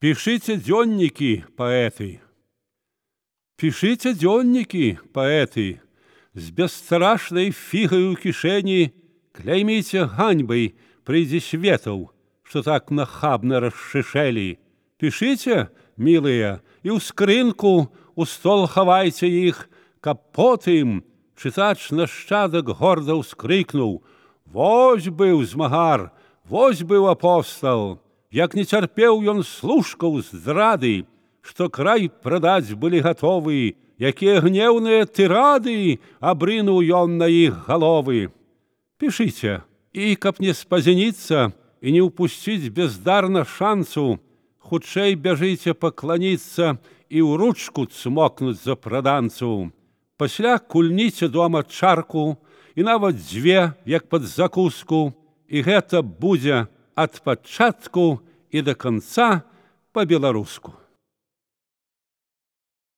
Пишите дзённікі, паэты. Пишите дзённікі, паэты, з бесстрашнай фігай у кішэні кляйміце ганьбай прыйдзе светаў, што так нахабна расшышэлі. Пішыце, мілыя, і ў скрынку у стол хавайце іх, каб потым чытач нашчадак горда ўскрыкнуў: «Вось быў змагар, вось быў апостал, як не цярпеў ён служкаў здрады, што край прадаць былі гатовы, якія гнеўныя тырады абрынуў ён на іх галовы». Пішыце, і каб не спазніцца і не ўпусціць бездарна шансу, хутчэй бяжыце пакланіцца і ў ручку цмокнуць за праданцу. Пасля кульніце дома чарку і нават дзве, як пад закуску, і гэта будзе ад пачатку і да канца па-беларуску.